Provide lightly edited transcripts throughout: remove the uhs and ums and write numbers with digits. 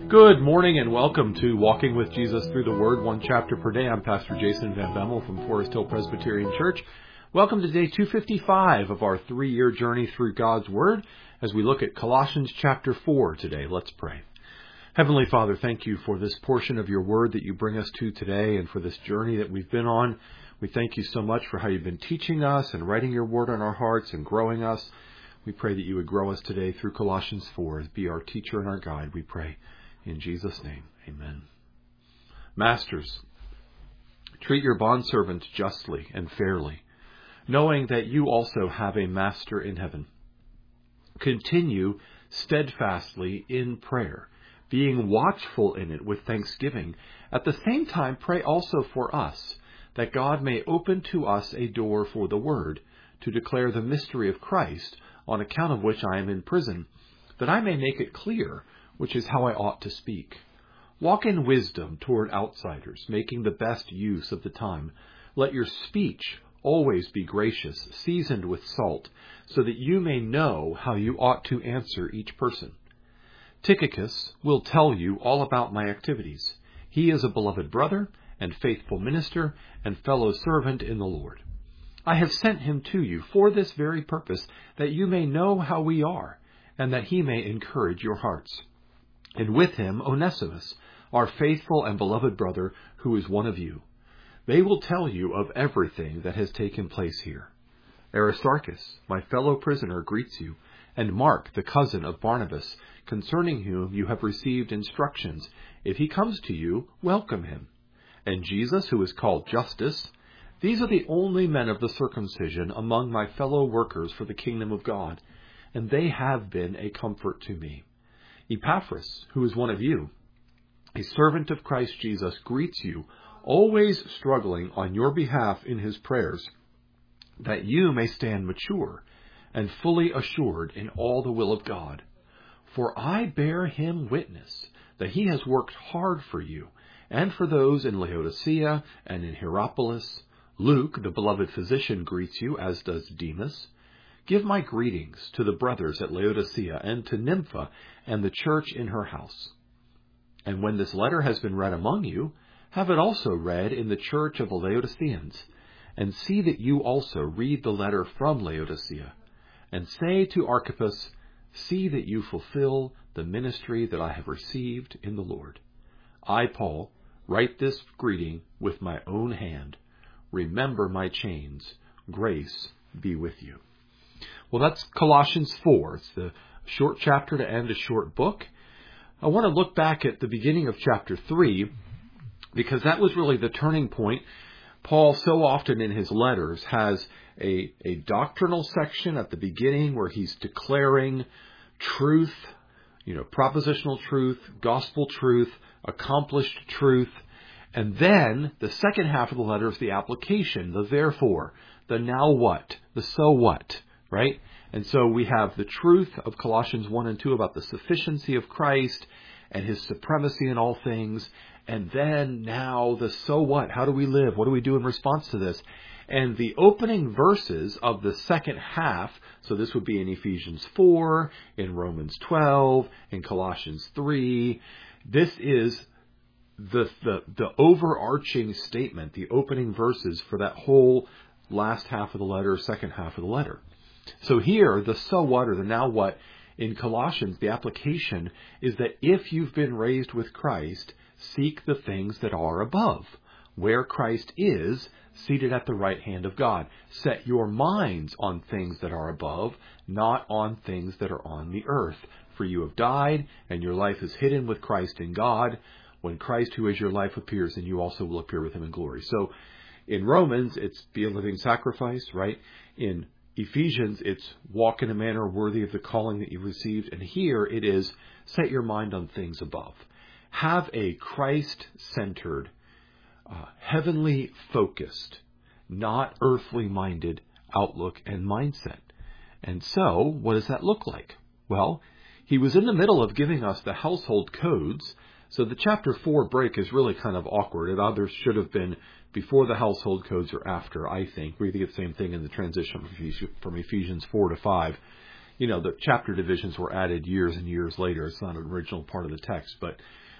Good morning and welcome to Walking with Jesus Through the Word, one chapter per day. I'm Pastor Jason Van Bemmel from Forest Hill Presbyterian Church. Welcome to day 255 of our 3-year journey through God's Word as we look at Colossians chapter 4 today. Let's pray. Heavenly Father, thank you for this portion of your Word that you bring us to today and for this journey that we've been on. We thank you so much for how you've been teaching us and writing your Word on our hearts and growing us. We pray that you would grow us today through Colossians 4. Be our teacher and our guide, we pray. In Jesus' name, amen. Masters, treat your bondservants justly and fairly, knowing that you also have a master in heaven. Continue steadfastly in prayer, being watchful in it with thanksgiving. At the same time, pray also for us, that God may open to us a door for the word, to declare the mystery of Christ, on account of which I am in prison, that I may make it clear, which is how I ought to speak. Walk in wisdom toward outsiders, making the best use of the time. Let your speech always be gracious, seasoned with salt, so that you may know how you ought to answer each person. Tychicus will tell you all about my activities. He is a beloved brother and faithful minister and fellow servant in the Lord. I have sent him to you for this very purpose, that you may know how we are, and that he may encourage your hearts. And with him, Onesimus, our faithful and beloved brother, who is one of you. They will tell you of everything that has taken place here. Aristarchus, my fellow prisoner, greets you, and Mark, the cousin of Barnabas, concerning whom you have received instructions. If he comes to you, welcome him. And Jesus, who is called Justus. These are the only men of the circumcision among my fellow workers for the kingdom of God, and they have been a comfort to me. Epaphras, who is one of you, a servant of Christ Jesus, greets you, always struggling on your behalf in his prayers, that you may stand mature and fully assured in all the will of God. For I bear him witness that he has worked hard for you and for those in Laodicea and in Hierapolis. Luke, the beloved physician, greets you, as does Demas. Give my greetings to the brothers at Laodicea and to Nympha and the church in her house. And when this letter has been read among you, have it also read in the church of the Laodiceans, and see that you also read the letter from Laodicea, and say to Archippus, see that you fulfill the ministry that I have received in the Lord. I, Paul, write this greeting with my own hand. Remember my chains. Grace be with you. Well, that's Colossians 4. It's the short chapter to end a short book. I want to look back at the beginning of chapter 3, because that was really the turning point. Paul, so often in his letters, has a doctrinal section at the beginning where he's declaring truth, propositional truth, gospel truth, accomplished truth. And then the second half of the letter is the application, the therefore, the now what, the so what, right? And so we have the truth of Colossians 1 and 2 about the sufficiency of Christ and his supremacy in all things. And then now the so what, how do we live? What do we do in response to this? And the opening verses of the second half, so this would be in Ephesians 4, in Romans 12, in Colossians 3, this is the overarching statement, the opening verses for that whole last half of the letter, second half of the letter. So here, the so what or the now what in Colossians, the application is that if you've been raised with Christ, seek the things that are above, where Christ is, seated at the right hand of God. Set your minds on things that are above, not on things that are on the earth. For you have died, and your life is hidden with Christ in God. When Christ, who is your life, appears, then you also will appear with him in glory. So in Romans, it's be a living sacrifice, right? In Ephesians, it's walk in a manner worthy of the calling that you've received. And here it is, set your mind on things above. Have a Christ-centered, heavenly focused, not earthly minded outlook and mindset. And so, what does that look like? Well, he was in the middle of giving us the household codes. So the chapter 4 break is really kind of awkward. It either should have been before the household codes or after, I think. We get the same thing in the transition from Ephesians 4 to 5. the chapter divisions were added years and years later. It's not an original part of the text. But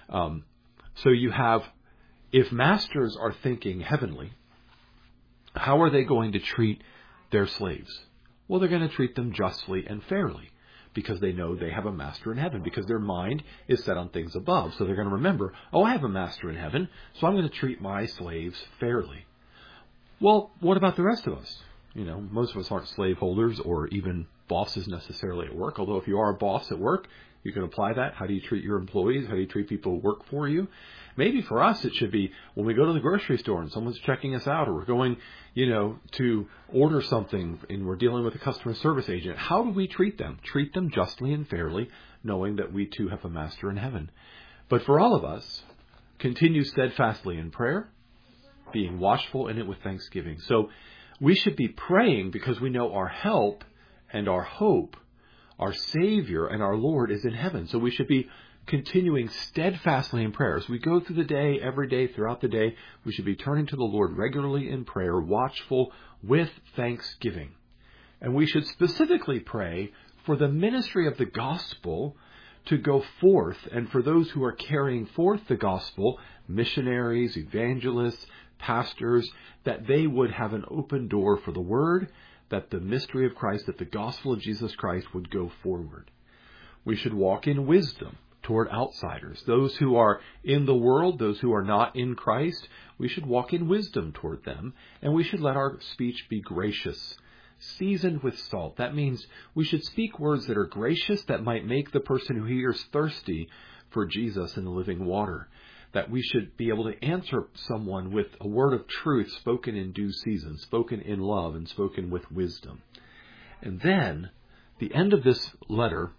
so you have, if masters are thinking heavenly, how are they going to treat their slaves? Well, they're going to treat them justly and fairly because they know they have a master in heaven, because their mind is set on things above. So they're going to remember, I have a master in heaven, so I'm going to treat my slaves fairly. Well, what about the rest of us? Most of us aren't slaveholders or even bosses necessarily at work, although if you are a boss at work, you can apply that. How do you treat your employees? How do you treat people who work for you? Maybe for us it should be when we go to the grocery store and someone's checking us out, or we're going, to order something and we're dealing with a customer service agent. How do we treat them? Treat them justly and fairly, knowing that we too have a master in heaven. But for all of us, continue steadfastly in prayer, being watchful in it with thanksgiving. So we should be praying because we know our help and our hope, our Savior and our Lord is in heaven. So we should be continuing steadfastly in prayer. As we go through the day, every day, throughout the day, we should be turning to the Lord regularly in prayer, watchful with thanksgiving. And we should specifically pray for the ministry of the gospel to go forth, and for those who are carrying forth the gospel, missionaries, evangelists, pastors, that they would have an open door for the word, that the mystery of Christ, that the gospel of Jesus Christ would go forward. We should walk in wisdom toward outsiders. Those who are in the world, those who are not in Christ, we should walk in wisdom toward them, and we should let our speech be gracious, seasoned with salt. That means we should speak words that are gracious, that might make the person who hears thirsty for Jesus and the living water. That we should be able to answer someone with a word of truth spoken in due season, spoken in love, and spoken with wisdom. And then, the end of this letter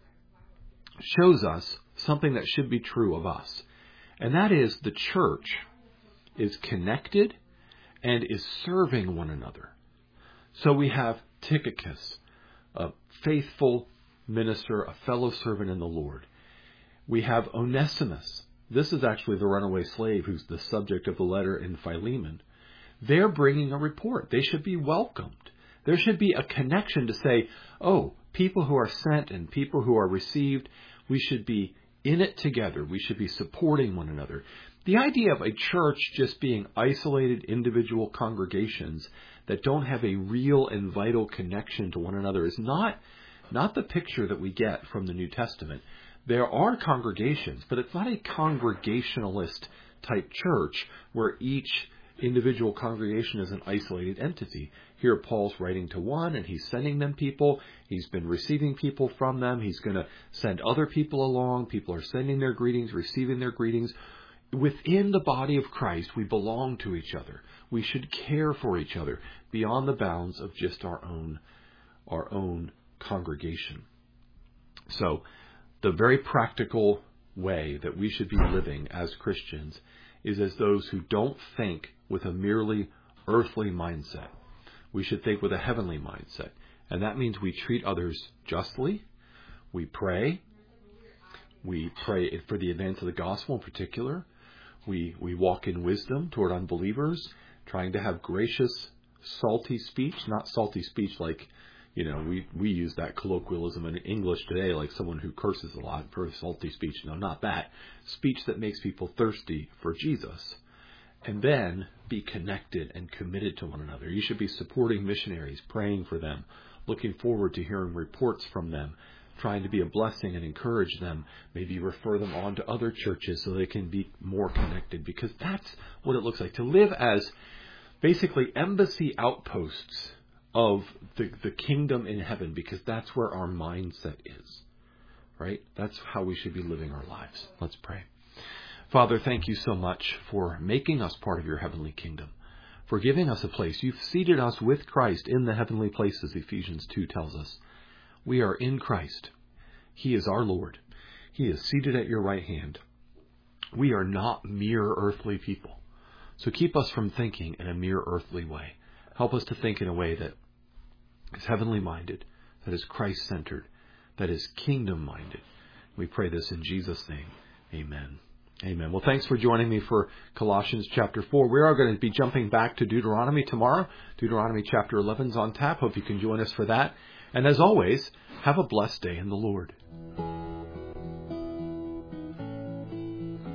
shows us something that should be true of us. And that is, the church is connected and is serving one another. So we have Tychicus, a faithful minister, a fellow servant in the Lord. We have Onesimus. This is actually the runaway slave who's the subject of the letter in Philemon. They're bringing a report. They should be welcomed. There should be a connection to say, people who are sent and people who are received, we should be in it together. We should be supporting one another. The idea of a church just being isolated individual congregations that don't have a real and vital connection to one another is not the picture that we get from the New Testament. There are congregations, but it's not a congregationalist type church where each individual congregation is an isolated entity. Here Paul's writing to one and he's sending them people. He's been receiving people from them. He's going to send other people along. People are sending their greetings, receiving their greetings. Within the body of Christ, we belong to each other. We should care for each other beyond the bounds of just our own congregation. So, the very practical way that we should be living as Christians is as those who don't think with a merely earthly mindset. We should think with a heavenly mindset. And that means we treat others justly. We pray. We pray for the advance of the gospel in particular. We walk in wisdom toward unbelievers, trying to have gracious, salty speech, not salty speech like, we use that colloquialism in English today, like someone who curses a lot for salty speech. No, not that. Speech that makes people thirsty for Jesus. And then be connected and committed to one another. You should be supporting missionaries, praying for them, looking forward to hearing reports from them, trying to be a blessing and encourage them, maybe refer them on to other churches so they can be more connected, because that's what it looks like to live as basically embassy outposts of the kingdom in heaven, because that's where our mindset is, right? That's how we should be living our lives. Let's pray. Father, thank you so much for making us part of your heavenly kingdom, for giving us a place. You've seated us with Christ in the heavenly places, Ephesians 2 tells us. We are in Christ. He is our Lord. He is seated at your right hand. We are not mere earthly people. So keep us from thinking in a mere earthly way. Help us to think in a way that is heavenly minded, that is Christ-centered, that is kingdom-minded. We pray this in Jesus' name. Amen. Amen. Well, thanks for joining me for Colossians chapter 4. We are going to be jumping back to Deuteronomy tomorrow. Deuteronomy chapter 11 is on tap. Hope you can join us for that. And as always, have a blessed day in the Lord.